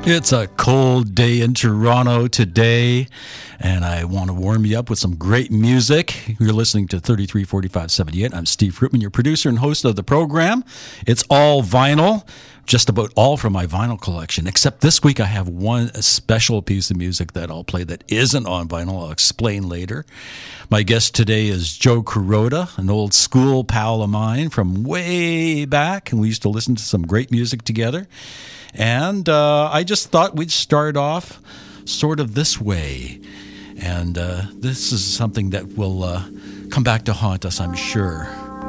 It's a cold day in Toronto today, and I want to warm you up with some great music. You're listening to 334578. I'm Steve Fruitman, your producer and host of the program. It's all vinyl, just about all from my vinyl collection, except this week I have one special piece of music that I'll play that isn't on vinyl. I'll explain later. My guest today is Joe Kuroda, an old school pal of mine from way back, and we used to listen to some great music together. And I just thought we'd start off sort of this way. And this is something that will come back to haunt us, I'm sure.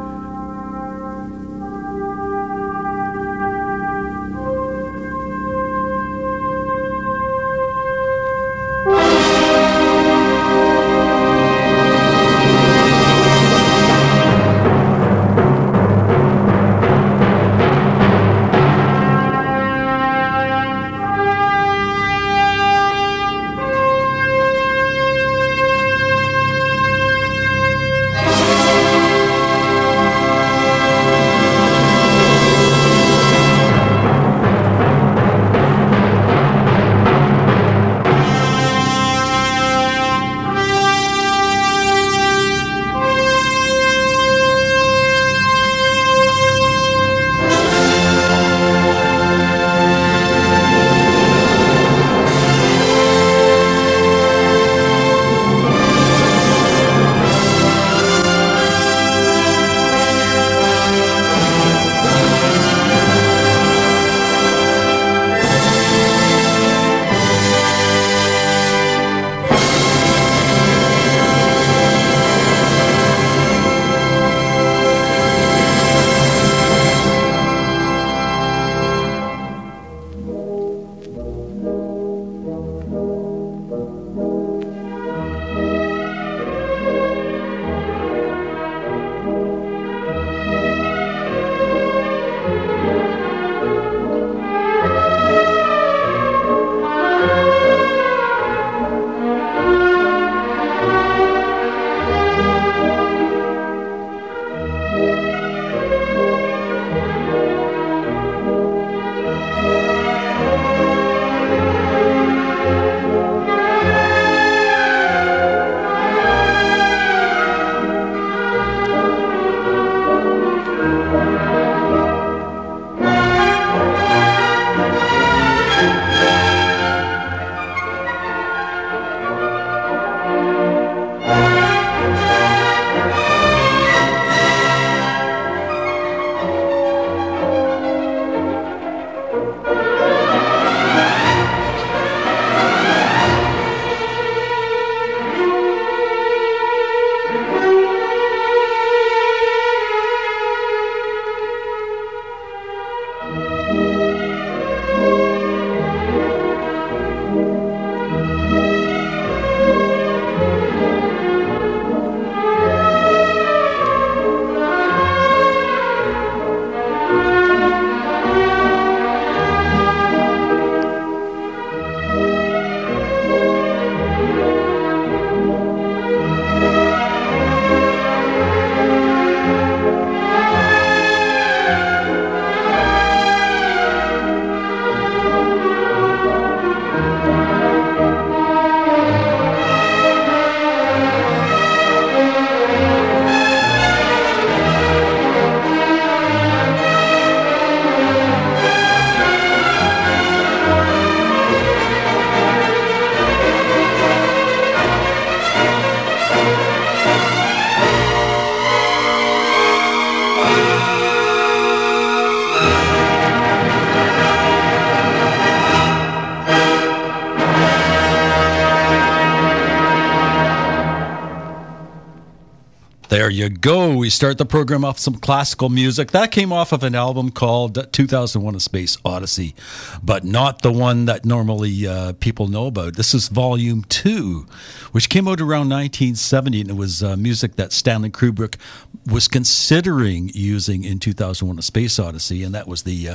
There you go. We start the program off with some classical music. That came off of an album called 2001: A Space Odyssey, but not the one that normally people know about. This is Volume 2, which came out around 1970, and it was music that Stanley Kubrick was considering using in 2001: A Space Odyssey, and that was the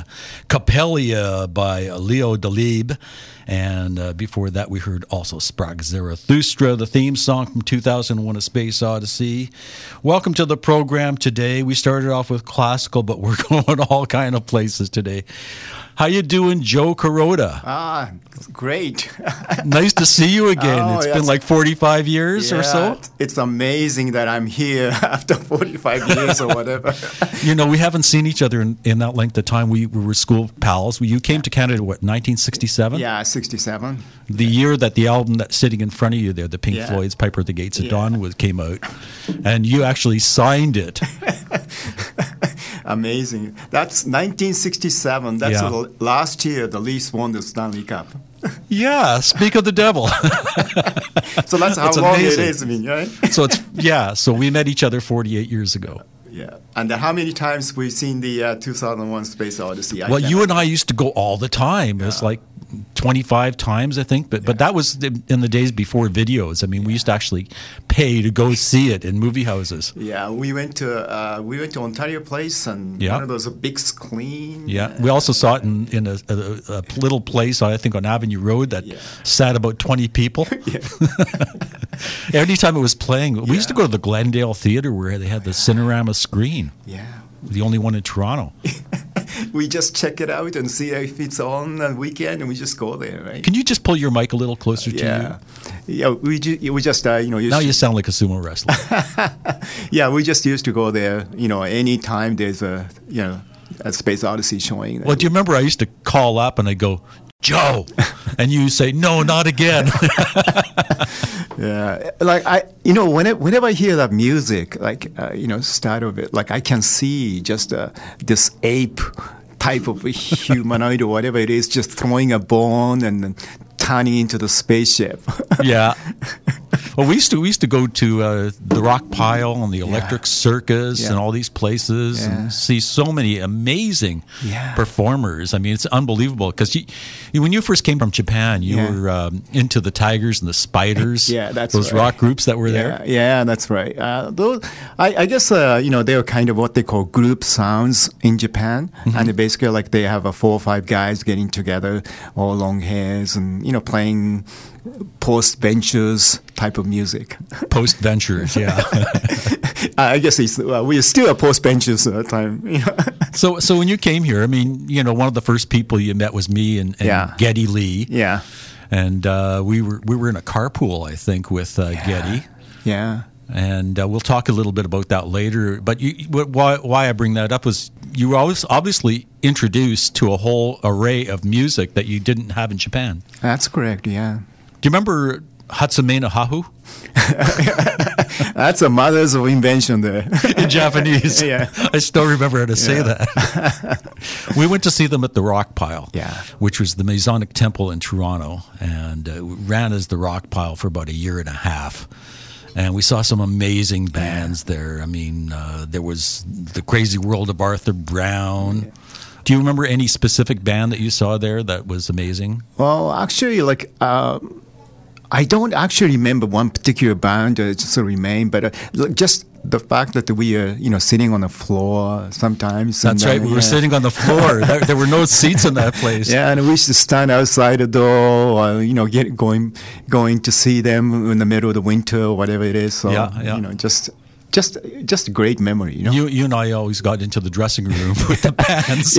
Coppelia by Leo Delibes. And before that, we heard also Sprach Zarathustra, the theme song from 2001: A Space Odyssey. Welcome to the program today. We started off with classical, but we're going all kind of places today. How you doing, Joe Kuroda? Great. Nice to see you again. It's been like 45 years or so. It's amazing that I'm here after 45 years or whatever. You know, we haven't seen each other in that length of time. We were school pals. You came to Canada, what, 1967? Yeah, 67. The year that the album that's sitting in front of you there, the Pink Floyd's Piper at the Gates of Dawn, came out. And you actually signed it. Amazing. That's 1967. That's the last year the Leafs won the Stanley Cup. Yeah, speak of the devil. So that's how long amazing. It is, I mean, right? So we met each other 48 years ago. Yeah. And how many times we've seen the 2001 Space Odyssey? Well, you and I used to go all the time. It's like 25 times, I think. But that was in the days before videos. I mean, we used to actually pay to go see it in movie houses. Yeah, we went to Ontario Place and one of those big screen. Yeah, we also saw it in a little place, I think, on Avenue Road that sat about 20 people. Every time it was playing, we used to go to the Glendale Theatre where they had the Cinerama screen. Yeah. The only one in Toronto. We just check it out and see if it's on the weekend, and we just go there, right? Can you just pull your mic a little closer to you? Yeah, we just now you sound like a sumo wrestler. Yeah, we just used to go there. Any time there's a Space Odyssey showing. Well, do you remember I used to call up and I go, Joe, and you say, no, not again. Yeah, like whenever I hear that music, start of it, like I can see just this ape type of humanoid or whatever it is, just throwing a bone and then turning into the spaceship. Yeah. Well, we used to go to the Rock Pile and the Electric Circus and all these places and see so many amazing performers. I mean, it's unbelievable because when you first came from Japan, you were into the Tigers and the Spiders. Yeah, that's those rock groups that were there. Yeah, that's right. Those, I guess they are kind of what they call group sounds in Japan, and basically like they have 4 or 5 guys getting together, all long hairs, and playing post-ventures type of music. Post-ventures, yeah. I guess we're still a post-ventures time. So when you came here, I mean, one of the first people you met was me and Geddy Lee. Yeah. And we were in a carpool, I think, with Geddy. Yeah. And we'll talk a little bit about that later. But why I bring that up was you were obviously introduced to a whole array of music that you didn't have in Japan. That's correct, yeah. Do you remember Hatsume no Hahu? That's a mother's invention there. In Japanese. Yeah. I still remember how to say that. We went to see them at the Rock Pile, which was the Masonic Temple in Toronto, and ran as the Rock Pile for about a year and a half. And we saw some amazing bands there. I mean, there was the Crazy World of Arthur Brown. Yeah. Do you remember any specific band that you saw there that was amazing? Well, actually, I don't actually remember one particular band that just remained, but just the fact that we are, sitting on the floor sometimes. That's right. We were sitting on the floor. There were no seats in that place. Yeah, and we used to stand outside the door, or, going to see them in the middle of the winter or whatever it is. So, just a great memory, You and I always got into the dressing room with the bands.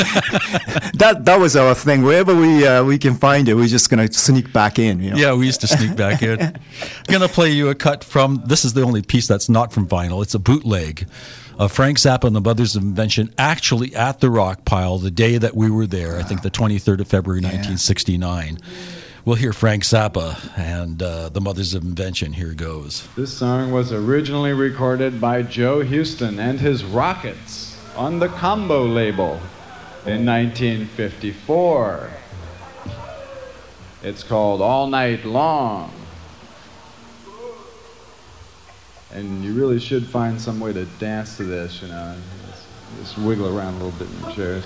That was our thing. Wherever we can find it, we're just going to sneak back in. Yeah, we used to sneak back in. I'm going to play you a cut from, this is the only piece that's not from vinyl. It's a bootleg of Frank Zappa and the Mothers of Invention actually at the Rock Pile the day that we were there, I think the 23rd of February, 1969. We'll hear Frank Zappa and the Mothers of Invention. Here goes. This song was originally recorded by Joe Houston and his Rockets on the Combo label in 1954. It's called All Night Long. And you really should find some way to dance to this, Just wiggle around a little bit in the chairs.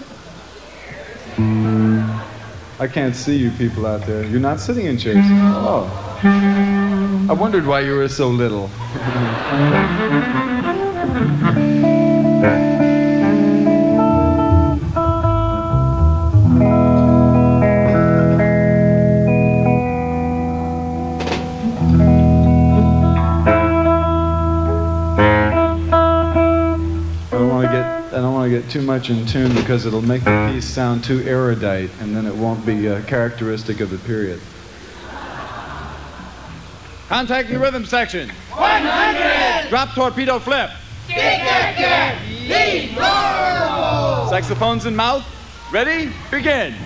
I can't see you people out there. You're not sitting in chairs. Oh. I wondered why you were so little. I don't want to get too much much in tune because it'll make the piece sound too erudite, and then it won't be characteristic of the period. Contact in the rhythm section. 100! Drop torpedo flip. Kick, kick, kick! Lead, roll! Saxophones in mouth. Ready? Begin.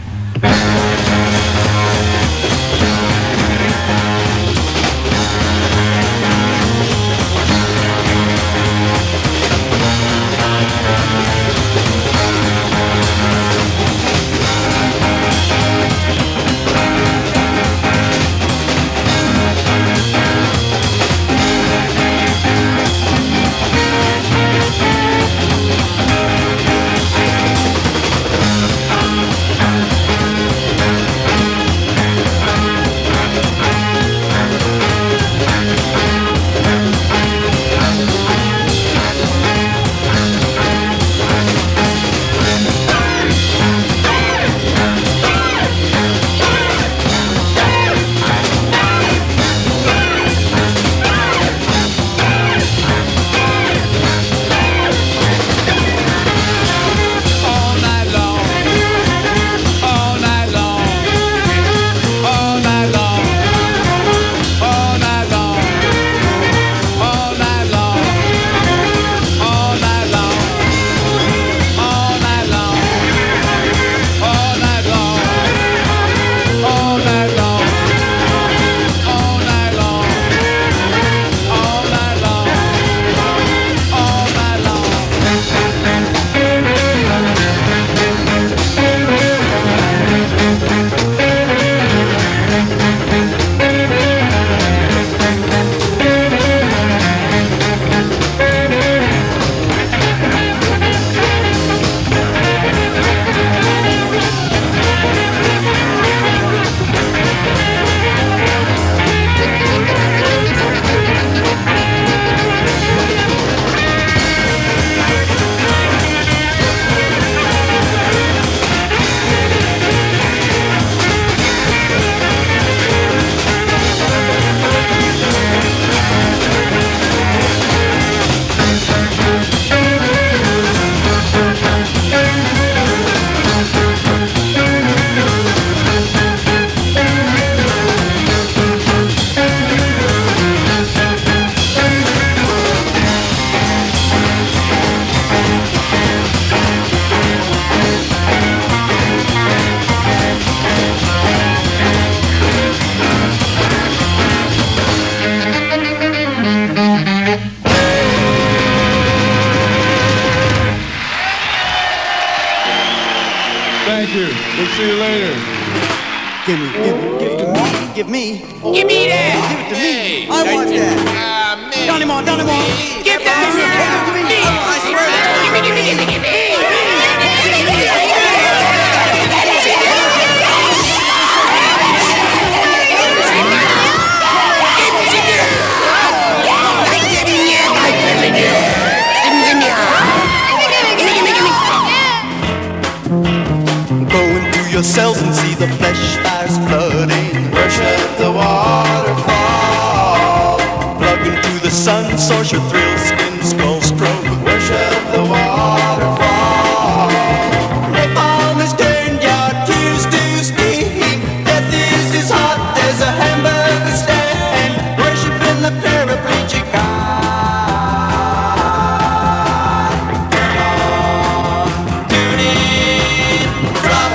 Thank you. We'll see you later. Give to me. Give me. Give me that. Give it to me. Hey. I want that. Donnie Moore. Give that to me. I swear to Give me. Go into your cells and see the flesh fires flooding. Worship the waterfall. Plug into the sun, source your thrill, skin, skull, stroke. Worship the waterfall. Napalm has turned your tears to steam. Death is as hot as a hamburger stand. Worshiping the paraplegic God. Tune in, drop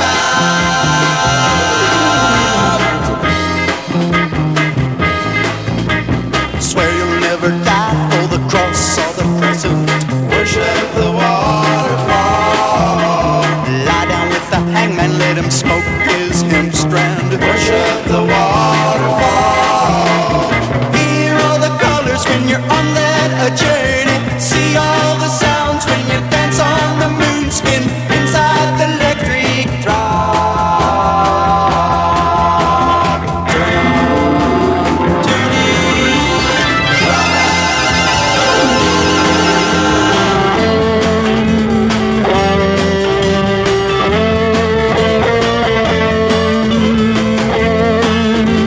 out. Swear you'll never die for the cross or the crescent. Worship the waterfall. Lie down with the hangman, let him smoke his hemp strand. Worship the waterfall. Hear all the colors when you're on that journey. See all the sounds when you dance on the moonskin inside the electric drop. Turn on, tune in, drop out.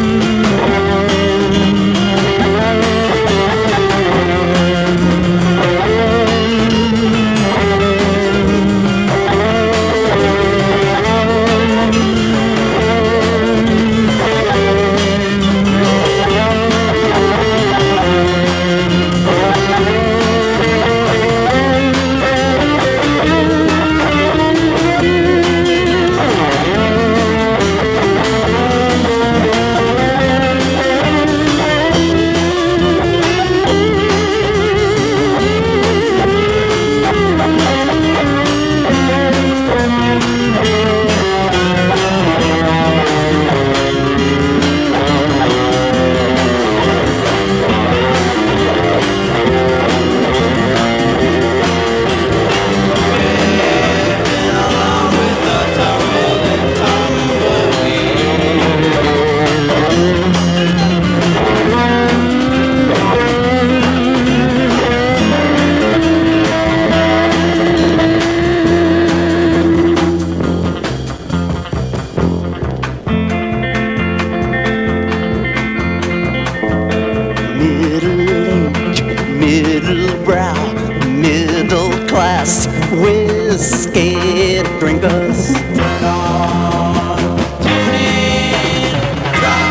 drinkers. Turn on, tune in, drop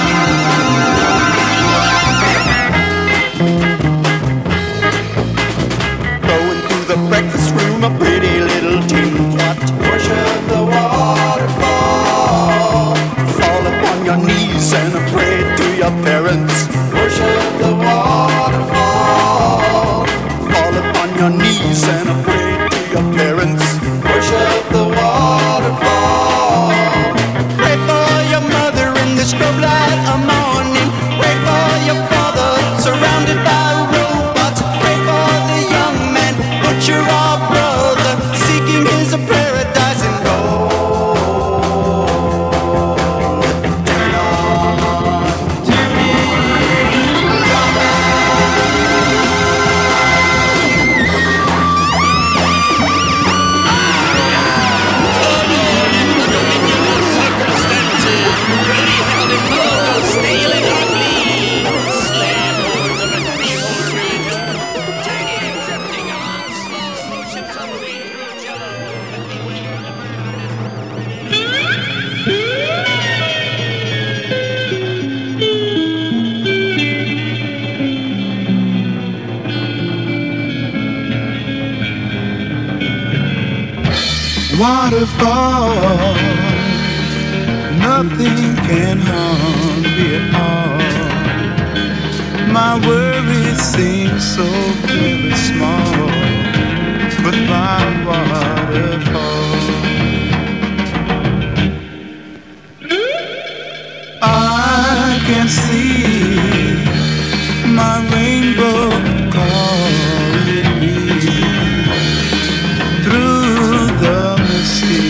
going through the breakfast room, a pretty little tin-pot. Worship the waterfall. Fall upon your knees and pray to your parents. Worship the waterfall. Fall upon your knees and pray to your parents. Worship the waterfall. Pray for your mother in the scrub light of morning. Pray for your father surrounded by robots. Pray for the young man, butcher or brother, seeking his paradise and gold. Turn on, tune in, drop Waterfall, nothing can harm me at all. My worries seem so very small, but my waterfall, I can see my rainbow calling me through the misty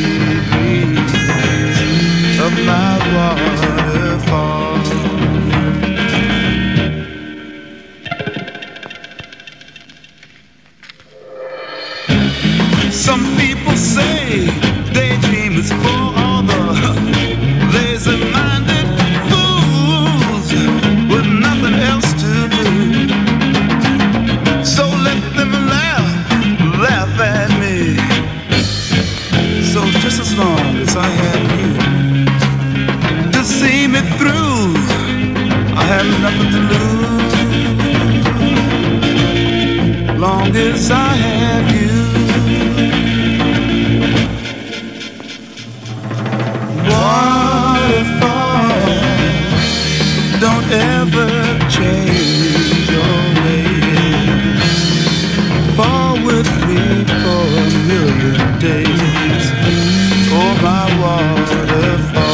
breeze of my waterfall. Some people say daydream is for all the lazy-minded fools with nothing else to do. So let them laugh at me. So just as long as I have you to see me through, I have nothing to lose. Long as I have you. Waterfall, don't ever change your ways. Fall with me for a million days. Oh, my waterfall.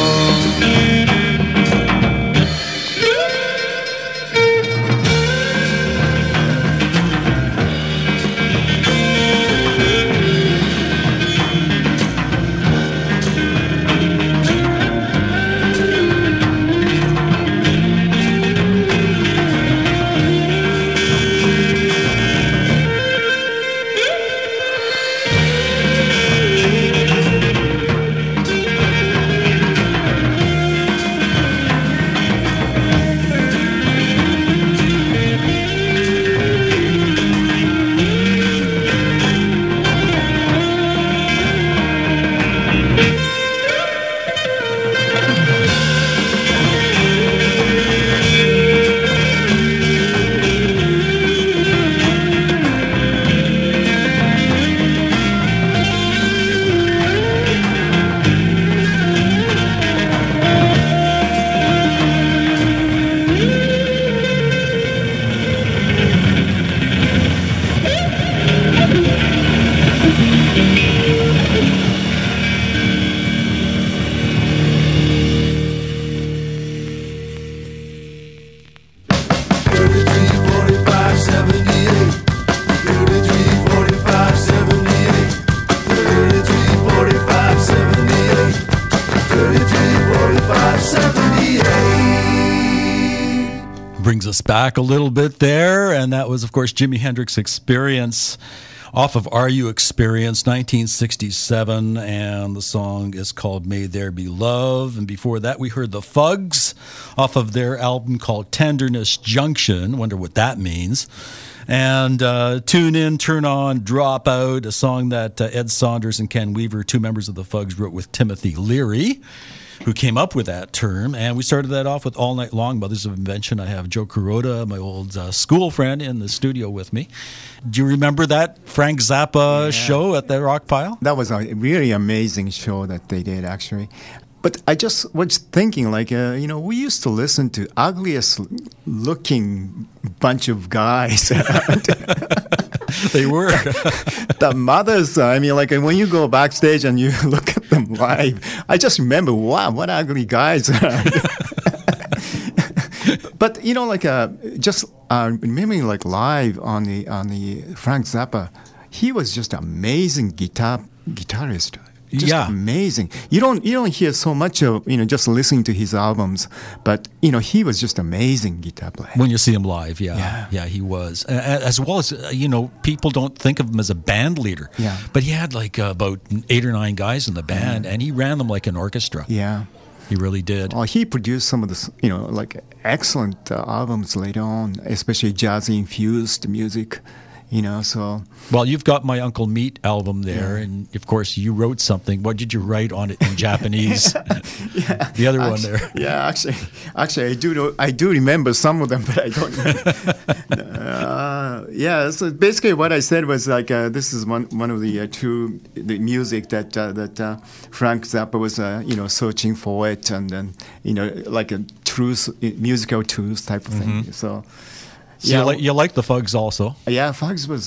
Brings us back a little bit there, and that was, of course, Jimi Hendrix Experience. off of Are You Experienced, 1967, and the song is called May There Be Love. And before that, we heard the Fugs off of their album called Tenderness Junction. Wonder what that means. And Tune In, Turn On, Drop Out, a song that Ed Saunders and Ken Weaver, two members of the Fugs, wrote with Timothy Leary, who came up with that term. And we started that off with All Night Long, Mothers of Invention. I have Joe Kuroda, my old school friend, in the studio with me. Do you remember that Frank Zappa show at the Rock Pile? That was a really amazing show that they did, actually. But I just was thinking, like, we used to listen to ugliest looking bunch of guys. They were. The mothers, I mean, like, when you go backstage and you look at them live, I just remember, wow, what ugly guys. But, just remembering, like, live on the Frank Zappa, he was just amazing guitarist. Just amazing. You don't hear so much of, just listening to his albums, but, he was just amazing guitar player. When you see him live, yeah, he was. As well as, people don't think of him as a band leader. Yeah. But he had like about 8 or 9 guys in the band, and he ran them like an orchestra. Yeah. He really did. Oh, he produced some of the, like excellent albums later on, especially jazz-infused music. So... Well, you've got My Uncle Meat album there, and of course you wrote something. What did you write on it in Japanese? The other one there. Yeah, actually, I do remember some of them, but I don't remember. So basically what I said was like, this is one of the the music that Frank Zappa was, searching for it, and then, like a musical truth type of thing. So... So you like the Fugs also? Yeah, Fugs was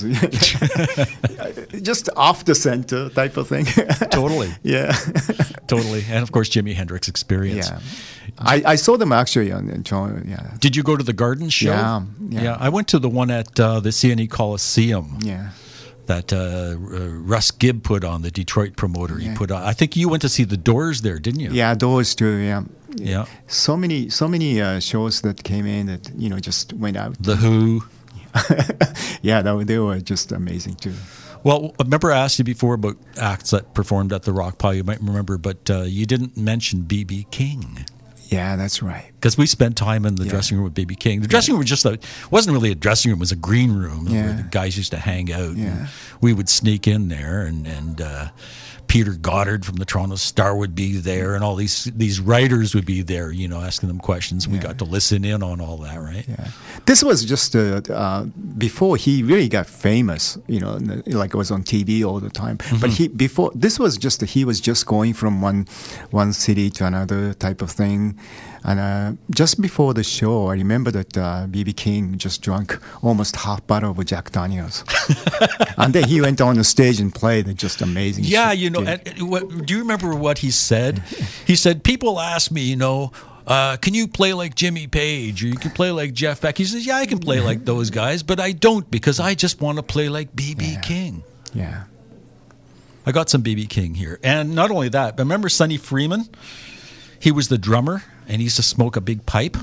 just off the center type of thing. Totally. Yeah. Totally. And of course, Jimi Hendrix Experience. Yeah. I saw them actually in Toronto. Yeah. Did you go to the Garden show? Yeah. I went to the one at the CNE Coliseum. Yeah. That Russ Gibb put on, the Detroit promoter. He put on. I think you went to see the Doors there, didn't you? Yeah, Doors too. Yeah. Yeah. So many shows that came in that just went out. The Who. Yeah, they were just amazing too. Well, I remember I asked you before about acts that performed at the Rock Pile. You might remember, but you didn't mention B.B. King. Yeah, that's right. Because we spent time in the dressing room with B.B. King. The dressing room was wasn't really a dressing room; it was a green room where the guys used to hang out. Yeah. We would sneak in there, and Peter Goddard from the Toronto Star would be there, and all these writers would be there, asking them questions. We got to listen in on all that, right? Yeah. This was just before he really got famous, like it was on TV all the time. Mm-hmm. But he was just going from one city to another type of thing. And just before the show, I remember that B.B. King just drank almost half bottle of Jack Daniels. And then he went on the stage and played just amazing shit. Do you remember what he said? He said, people ask me, can you play like Jimmy Page or you can play like Jeff Beck? He says, yeah, I can play like those guys, but I don't because I just want to play like B.B. King. Yeah. I got some B.B. King here. And not only that, remember Sonny Freeman? He was the drummer, and he used to smoke a big pipe.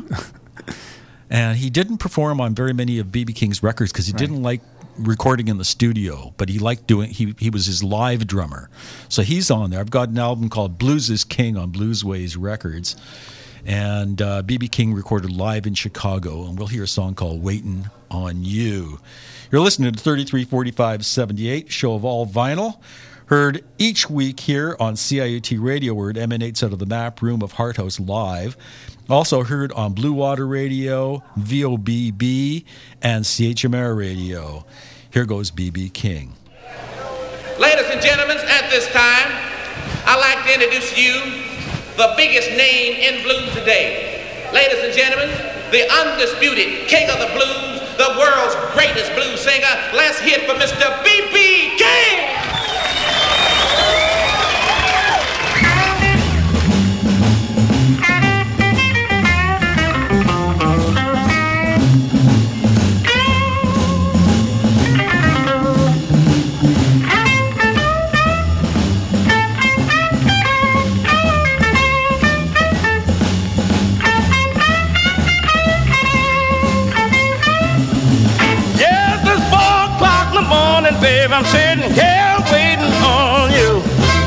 And he didn't perform on very many of B.B. King's records because he didn't like recording in the studio, but he liked doing. He was his live drummer, so he's on there. I've got an album called Blues is King on Bluesways Records, and B.B. King recorded live in Chicago, and we'll hear a song called "Waitin' on You." You're listening to 334578, show of all vinyl. Heard each week here on CIUT Radio, where it emanates out of the Map Room of Heart House Live. Also heard on Blue Water Radio, VOBB, and CHMR Radio. Here goes B.B. King. Ladies and gentlemen, at this time, I'd like to introduce to you the biggest name in blues today. Ladies and gentlemen, the undisputed king of the blues, the world's greatest blues singer. Let's hear it for Mr. B.B. King! babe, I'm sitting here waiting on you.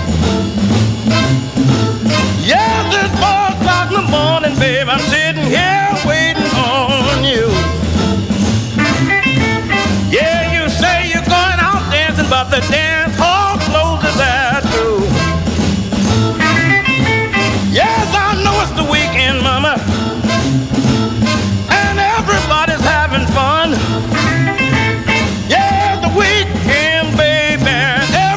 Yes, it's 4 o'clock in the morning, babe, I'm sitting here waiting on you. Yeah, you say you're going out dancing, but the dance hall closes at 2. Yes, I know it's the weekend, mama, and everybody's having fun. Yeah, the weekend, baby,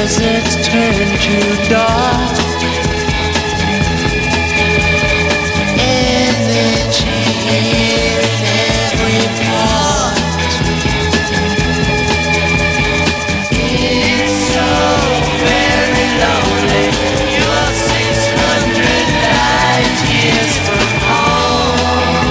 deserts turn to dark. Energy in every part. It's so very lonely. You're 600 light years from home.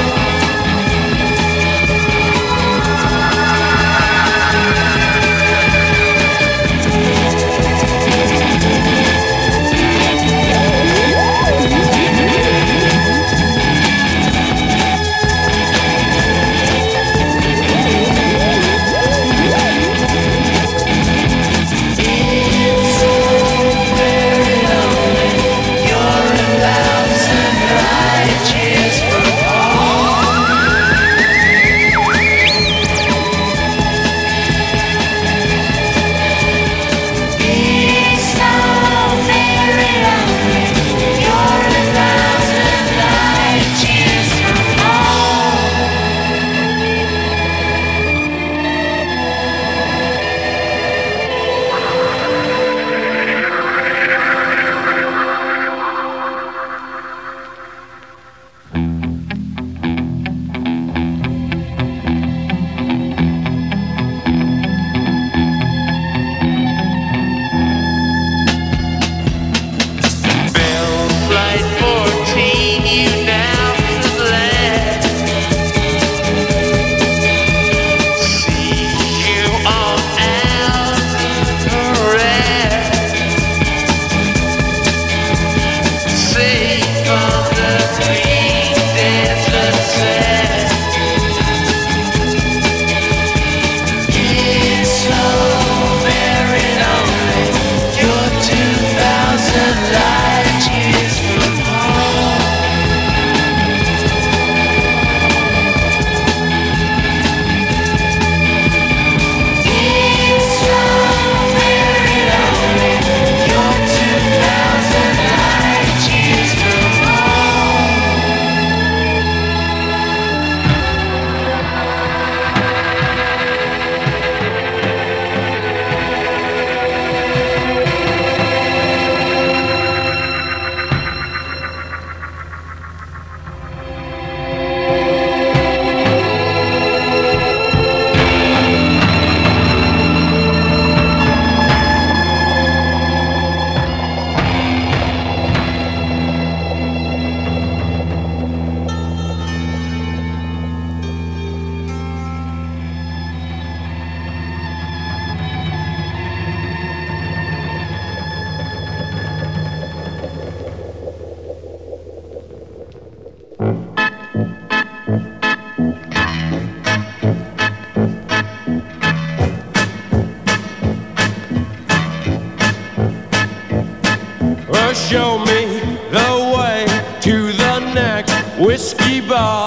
Show me the way to the next whiskey bar.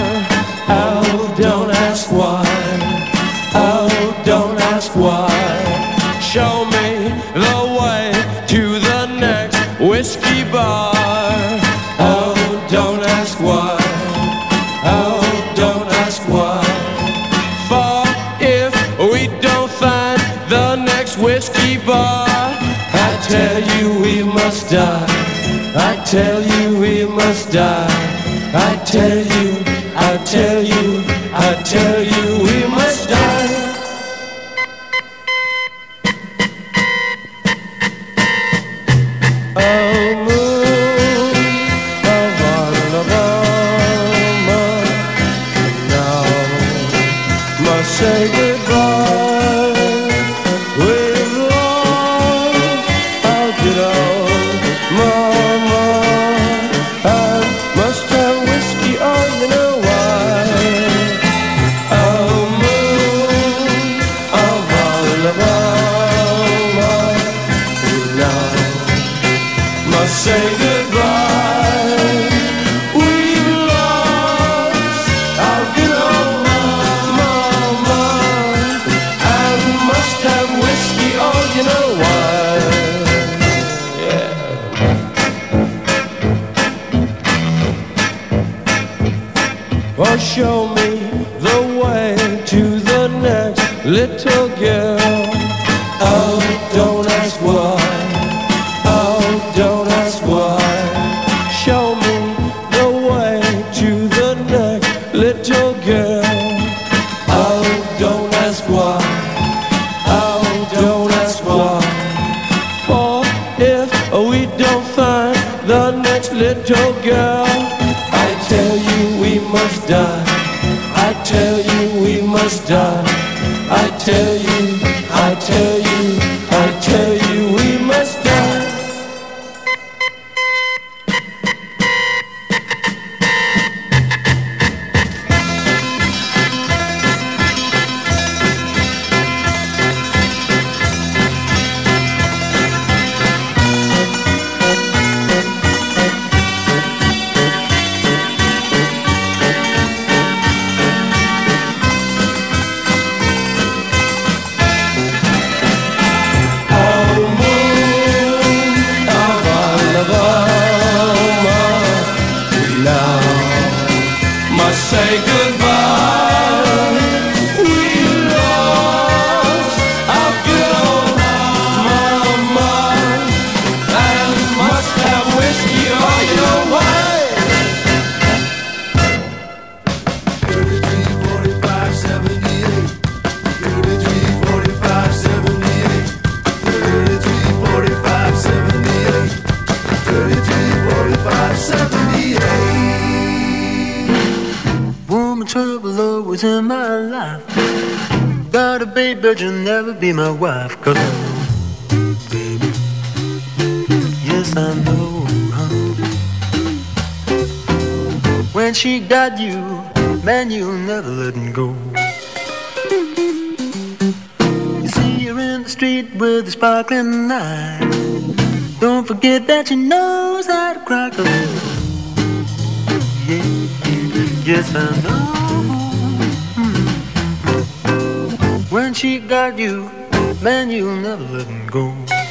Oh, don't ask why. Oh, don't ask why. Show me the way to the next whiskey bar. Oh, don't ask why. Oh, don't ask why. For if we don't find the next whiskey bar, I tell you we must die. I tell you we must die. I tell you, I tell you, I tell you we must die. Oh, moon of Alabama, now must say goodbye. With love, I'll get on, mama. I must have whiskey, oh, you know why. Oh, moon of Alabama, now must say goodbye. We've lost, I'll get on, mama. I must have whiskey, oh, you know why. Yeah. Or show me the way to the next little girl. Oh, don't ask why. little girl. I tell you we must die. I tell you we must die. I tell you, I tell you, I tell you we must die. Say goodbye. We lost our good old mama, and must have whiskey all your way. 33, 45, 78. 33, 45, 78. 33, 45, 78. 33, 45, 78. Woman, trouble always in my life. Got a baby, but you'll never be my wife. 'Cause I know, baby, yes I know. When she got you, man, you'll never let him go. You see her in the street with a sparkling eye. Don't forget that she knows how to cry. 'Cause yeah, yes I know. When she got you, man, you'll never let him go.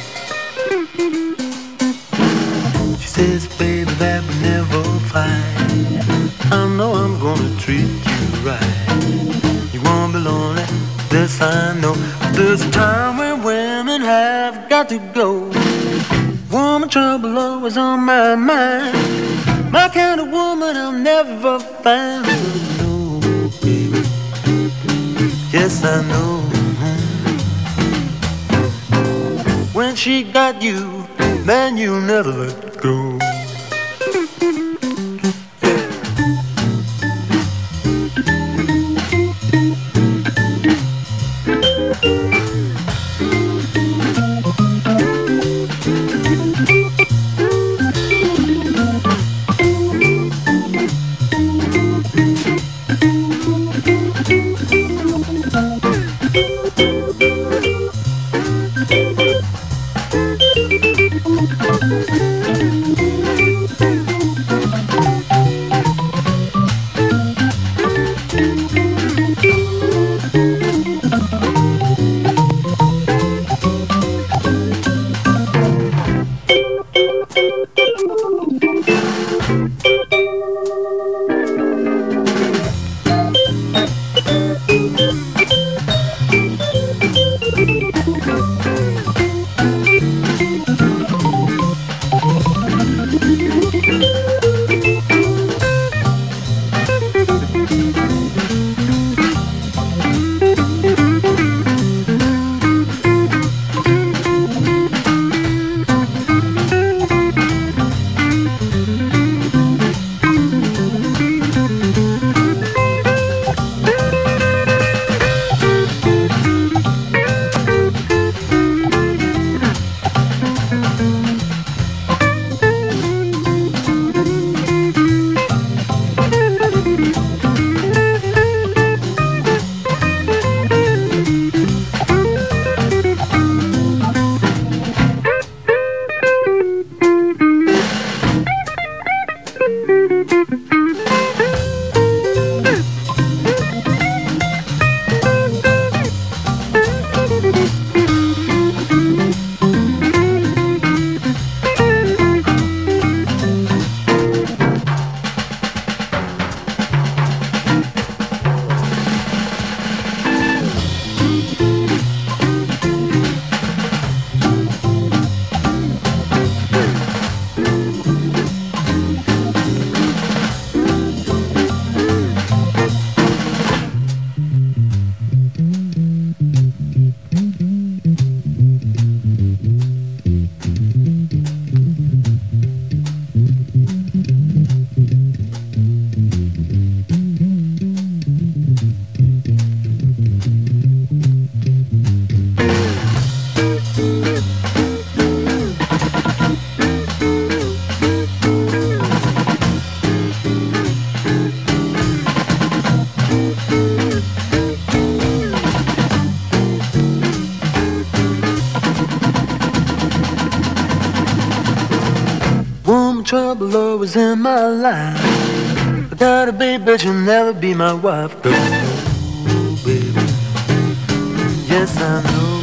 She says, baby, that we never fight. I know I'm gonna treat you right. You won't be lonely, this I know. There's a time when women have got to go. Woman trouble always on my mind. My kind of woman I'll never find. No, baby, yes I know. When she got you, man, you'll never let go. Woman trouble always in my life. I got a baby, but you'll never be my wife. Go, baby. Yes, I know.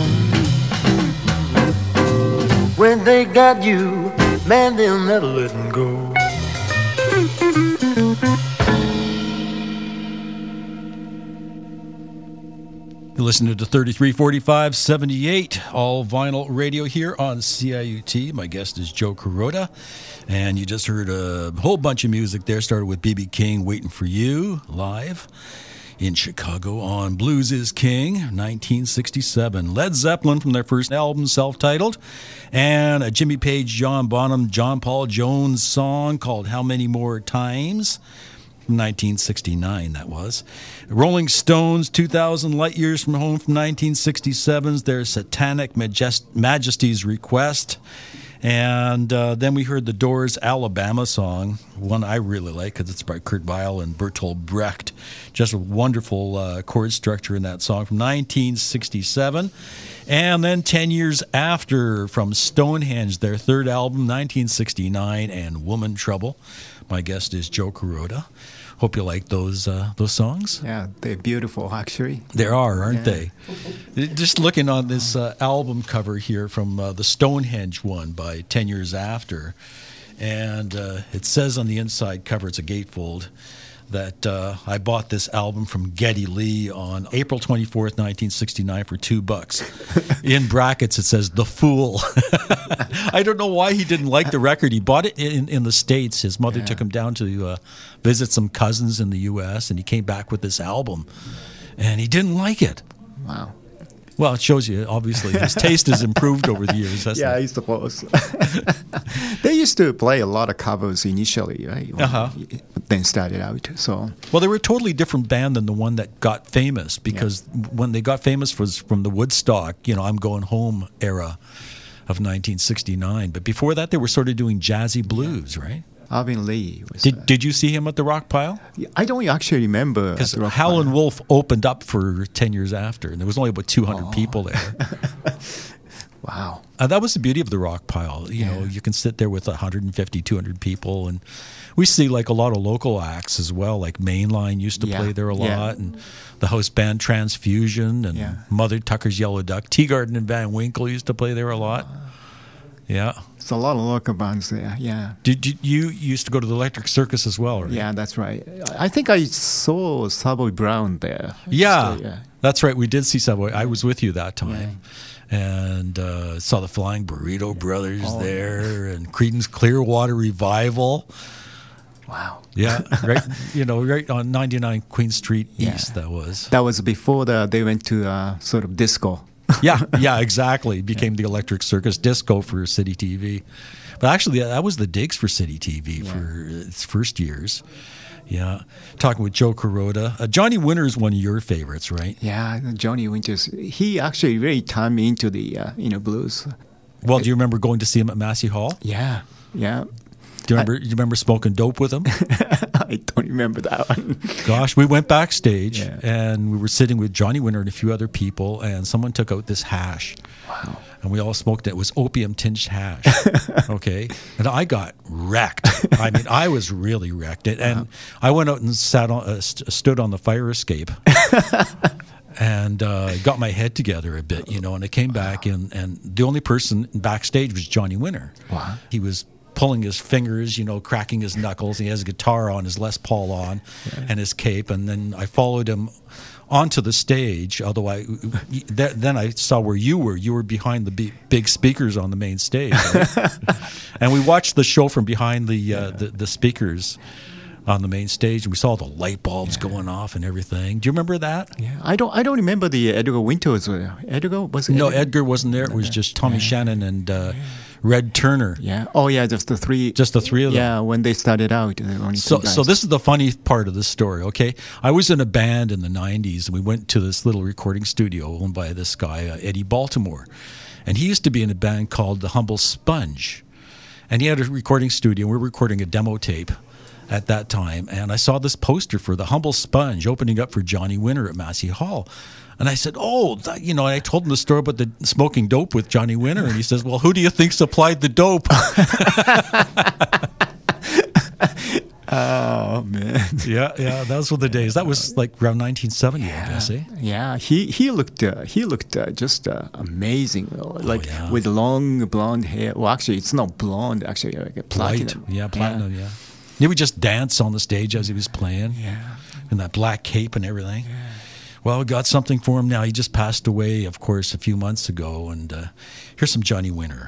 When they got you, man, they'll never let them go. You're listening to 334578, all vinyl radio here on CIUT. My guest is Joe Kuroda, and you just heard a whole bunch of music there. Started with B.B. King, Waiting for You, live in Chicago on Blues is King, 1967. Led Zeppelin from their first album, self-titled, and a Jimmy Page, John Bonham, John Paul Jones song called How Many More Times? 1969, that was. Rolling Stones, 2,000 Light Years from Home from 1967's their Satanic Majesty's Request. And then we heard the Doors' Alabama song, one I really like because it's by Kurt Weill and Bertolt Brecht. Just a wonderful chord structure in that song from 1967. And then 10 years after, from Stonehenge, their third album, 1969, and Woman Trouble. My guest is Joe Kuroda. Hope you like those songs. Yeah, they're beautiful, actually. They are, aren't they? Just looking on this album cover here from the Stonehenge one by 10 Years After, and it says on the inside cover, it's a gatefold, that I bought this album from Geddy Lee on April 24th, 1969 for $2. In brackets, it says The Fool. I don't know why he didn't like the record. He bought it in the States. His mother took him down to visit some cousins in the U.S., and he came back with this album, and he didn't like it. Wow. Well, it shows you, obviously, his taste has improved over the years, hasn't it? I suppose. They used to play a lot of covers initially, right? Then started out, so. Well, they were a totally different band than the one that got famous, because when they got famous was from the Woodstock, I'm Going Home era of 1969. But before that, they were sort of doing jazzy blues, right? Alvin Lee. Did you see him at the Rock Pile? I don't actually remember. Because Howlin' Wolf opened up for 10 Years After, and there was only about 200 people there. Wow. That was the beauty of the Rock Pile. You know, you can sit there with 150, 200 people, and we see like a lot of local acts as well, like Mainline used to play there a lot, and the house band Transfusion, and Mother Tucker's Yellow Duck. Teagarden and Van Winkle used to play there a lot. Yeah. It's a lot of local bands there, Did you used to go to the Electric Circus as well, right? Yeah, that's right. I think I saw Savoy Brown there. That's right. We did see Savoy. I was with you that time. And saw the Flying Burrito Brothers there, and Creedence Clearwater Revival. Wow. Yeah, right. Right on 99 Queen Street East. That was before they went to sort of disco. yeah, exactly. It became the Electric Circus Disco for City TV. But actually, that was the digs for City TV for its first years. Yeah. Talking with Joe Kuroda. Johnny Winter is one of your favorites, right? Yeah, Johnny Winters. He actually really turned me into the blues. Well, do you remember going to see him at Massey Hall? Yeah. Do you remember smoking dope with him? I don't remember that one. Gosh, we went backstage and we were sitting with Johnny Winter and a few other people, and someone took out this hash. Wow. And we all smoked it. It was opium-tinged hash. Okay? And I got wrecked. I mean, I was really wrecked. And I went out and stood on the fire escape and got my head together a bit, and I came back, and the only person backstage was Johnny Winter. Wow. He was pulling his fingers, cracking his knuckles. He has a guitar on, his Les Paul on, and his cape. And then I followed him onto the stage. Although then I saw where you were. You were behind the big speakers on the main stage, right? And we watched the show from behind the speakers on the main stage, and we saw the light bulbs going off and everything. Do you remember that? Yeah, I don't remember the Edgar Winters. Edgar was it? No, Edgar wasn't there. It was just Tommy Shannon and Red Turner. Yeah. Oh, yeah, just the three. Just the three of them. Yeah, when they started out. So this is the funny part of the story, okay? I was in a band in the 90s, and we went to this little recording studio owned by this guy, Eddie Baltimore. And he used to be in a band called The Humble Sponge. And he had a recording studio, and we were recording a demo tape. at that time, and I saw this poster for the Humble Sponge opening up for Johnny Winter at Massey Hall. And I said, and I told him the story about the smoking dope with Johnny Winter. And he says, well, who do you think supplied the dope? Oh, man. Yeah, those were the days. That was like around 1970, I guess, eh? Yeah, he looked just amazing, with long blonde hair. Well, actually, it's not blonde. Actually, like a platinum. White. Yeah, platinum. Yeah. He would just dance on the stage as he was playing. Yeah. And that black cape and everything. Yeah. Well, we got something for him now. He just passed away, of course, a few months ago. And here's some Johnny Winter.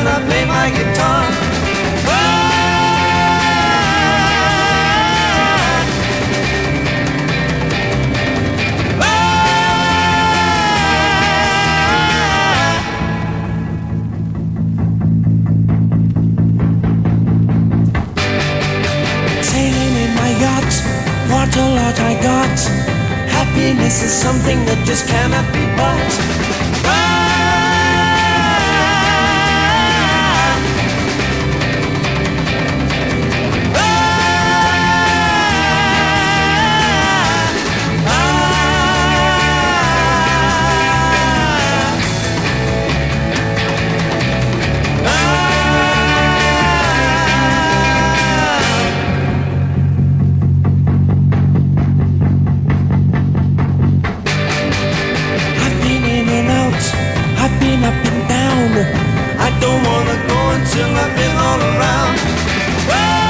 I play my guitar. Sailing in my yacht, what a lot I got. Happiness is something that just cannot be bought. I've been up and down. I don't wanna go until I've been all around.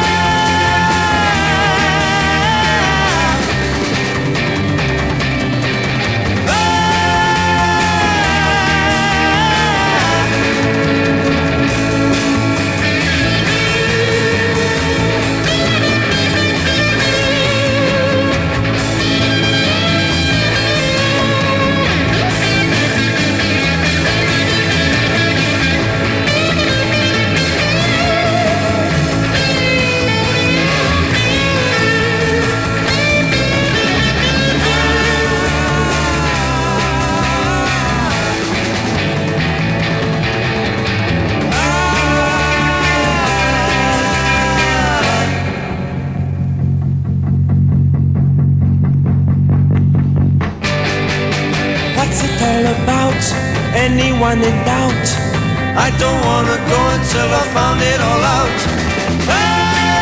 What's it all about? Anyone in doubt? I don't wanna go until I found it all out.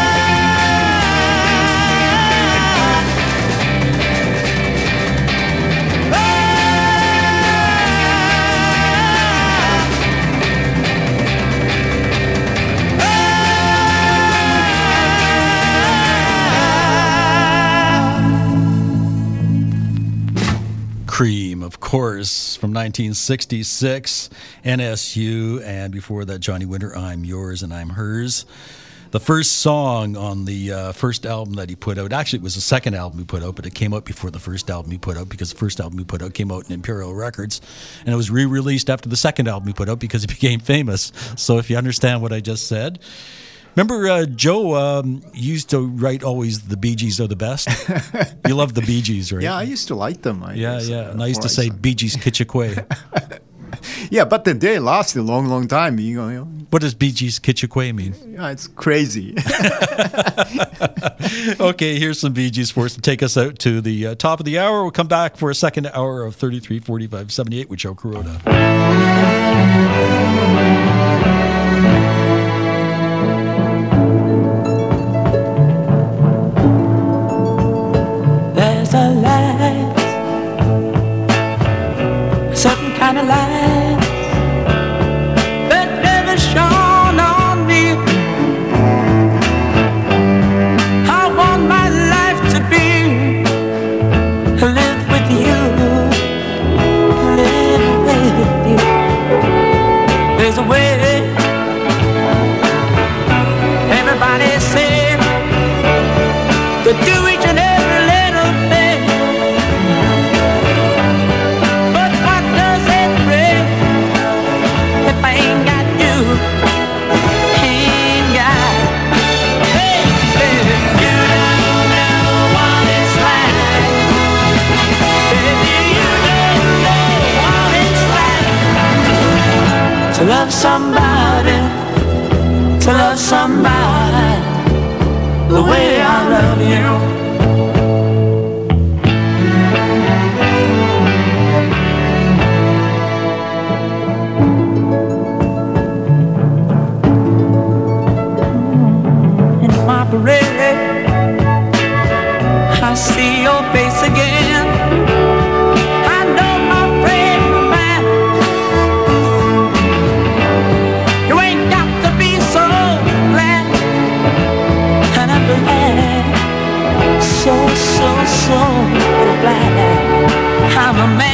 Cream, of course, from 1966, NSU, and before that, Johnny Winter, I'm Yours and I'm Hers. The first song on the first album that he put out, actually it was the second album he put out, but it came out before the first album he put out because the first album he put out came out in Imperial Records, and it was re-released after the second album he put out because he became famous. So if you understand what I just said. Remember, Joe used to write always the Bee Gees are the best. You love the Bee Gees, right? Yeah, I used to like them. Yeah. And I used to say Bee Gees Kitchakwe. Yeah, but they lasted a long, long time. You know. What does Bee Gees Kitchakwe mean? Yeah, it's crazy. Okay, here's some Bee Gees for us to take us out to the top of the hour. We'll come back for a second hour of 33, 45, 78 with Joe Kuroda. There's a light, a certain kind of light that never shone on me. I want my life to be live with you, live with you. There's a way. Everybody say to do each and every little thing. But what does it bring if I ain't got you? Ain't got. Hey, baby, you don't know what it's like. Baby, you don't know what it's like to love somebody, to love somebody the way I love you. In my parade, I see your face again. I know my friend man, you ain't got to be so glad. And I'm glad, so glad I'm a man.